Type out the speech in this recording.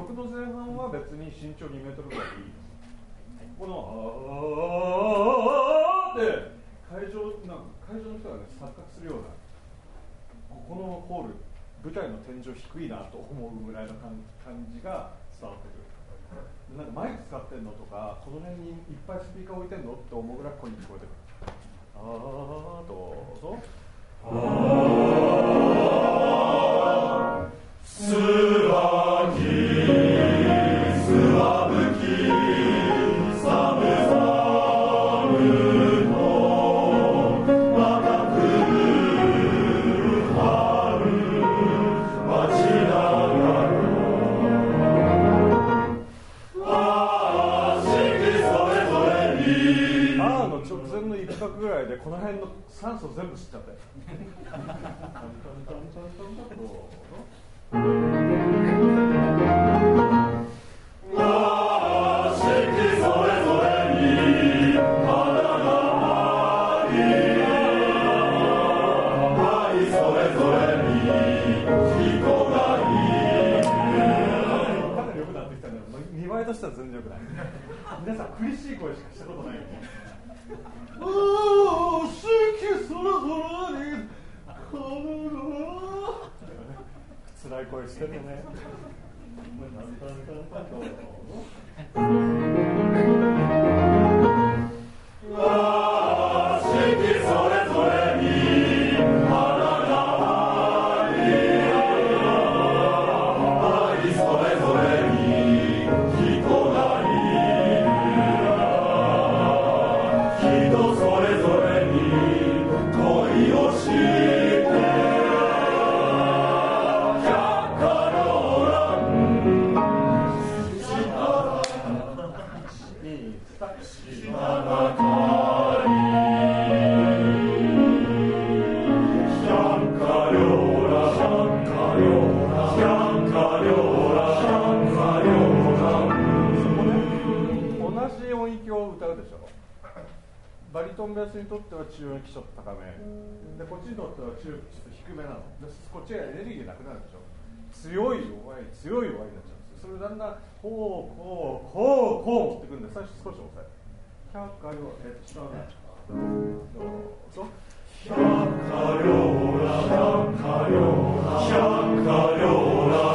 曲の前半は別に身長2メートルぐらいいい。このって会場の人がね錯覚するような、ここのホール舞台の天井低いなと思うぐらいの感じが伝わってくる。なんかマイク使ってんのとか、この辺にいっぱいスピーカー置いてんのって思うぐらい声に聞こえてくる。どうぞ。 すわきすわぶきさむさむのまた来る春待ちながらあしきそれぞれにの直前の一拍ぐらいでこの辺の酸素全部吸っちゃったよ。見栄えとしては全然良くない。皆さん苦しい声しかしたことないよね。四季それぞれに辛い声してるね。バリトンベースにとっては中音域ちょっと高めで、こっちにとっては中ちょっと低めなので、こっちがエネルギーなくなるでしょ。強い弱い強い弱いになっちゃうんですよ。それだんだんこう持ってくるんで、最初少し抑える。百花両下ね、どうぞ。百花両ら百花両ら百花両ら